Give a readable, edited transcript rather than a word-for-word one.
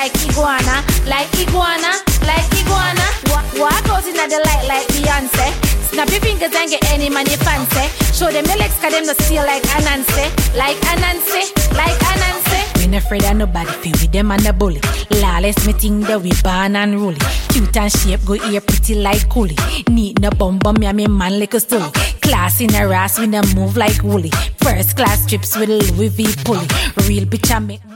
like iguana, like iguana, like iguana. Walk out in the light like Beyonce. Snap your fingers and get any man you fancy. Show them your legs, cause them no steal like Anansi. Like Anansi, like Anansi. We not afraid of nobody, feel with them and the bully. Lawless me think that we born and rolling. Cute and shape, go ear pretty like coolie. Neat no bum bum, yeah me man like a stool. Class in a ass, we no move like woolly. First class trips with a Louis V pulley. Real bitch I make